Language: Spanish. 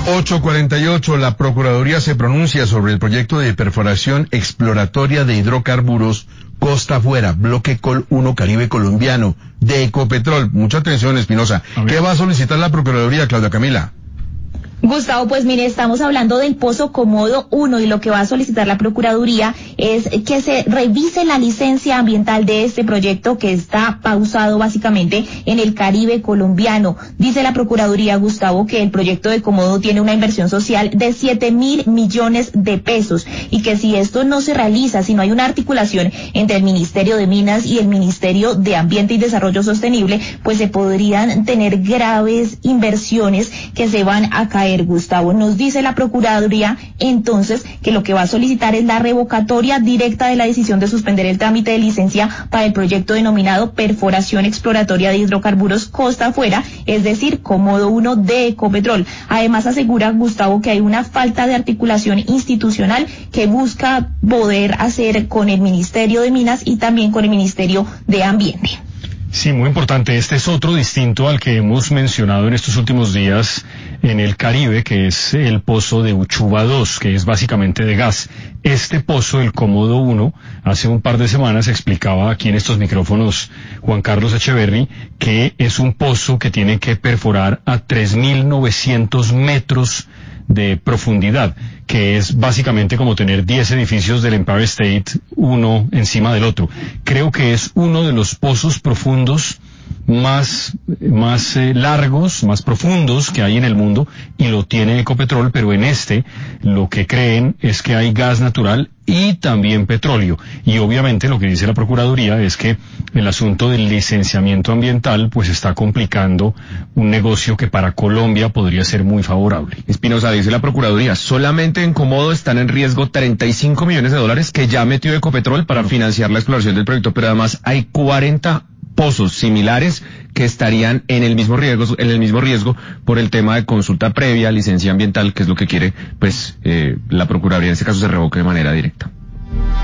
8:48, la Procuraduría se pronuncia sobre el proyecto de perforación exploratoria de hidrocarburos costa afuera, bloque Col 1 Caribe colombiano, de Ecopetrol. Mucha atención, Espinosa. ¿Qué va a solicitar la Procuraduría, Claudia Camila? Gustavo, pues mire, estamos hablando del Pozo Comodo 1 y lo que va a solicitar la Procuraduría es que se revise la licencia ambiental de este proyecto que está pausado básicamente en el Caribe colombiano. Dice la Procuraduría, Gustavo, que el proyecto de Comodo tiene una inversión social de 7.000 millones de pesos y que si esto no se realiza, si no hay una articulación entre el Ministerio de Minas y el Ministerio de Ambiente y Desarrollo Sostenible, pues se podrían tener graves inversiones que se van a caer. Gustavo, nos dice la Procuraduría entonces que lo que va a solicitar es la revocatoria directa de la decisión de suspender el trámite de licencia para el proyecto denominado perforación exploratoria de hidrocarburos costa afuera, es decir, Comodo 1 de Ecopetrol. Además asegura, Gustavo, que hay una falta de articulación institucional que busca poder hacer con el Ministerio de Minas y también con el Ministerio de Ambiente. Sí, muy importante. Este es otro distinto al que hemos mencionado en estos últimos días en el Caribe, que es el pozo de Uchuva 2, que es básicamente de gas. Este pozo, el Comodo 1, hace un par de semanas explicaba aquí en estos micrófonos Juan Carlos Echeverry que es un pozo que tiene que perforar a 3.900 metros de profundidad, que es básicamente como tener 10 edificios del Empire State uno encima del otro. Creo que es uno de los pozos profundos más largos, más profundos que hay en el mundo, y lo tiene Ecopetrol, pero en este lo que creen es que hay gas natural y también petróleo. Y obviamente lo que dice la Procuraduría es que el asunto del licenciamiento ambiental pues está complicando un negocio que para Colombia podría ser muy favorable. Espinosa, dice la Procuraduría, solamente en Comodo están en riesgo 35 millones de dólares que ya metió Ecopetrol para financiar la exploración del proyecto, pero además hay 40 pozos similares que estarían en el mismo riesgo por el tema de consulta previa, licencia ambiental, que es lo que quiere, pues, la Procuraduría en este caso se revoque de manera directa.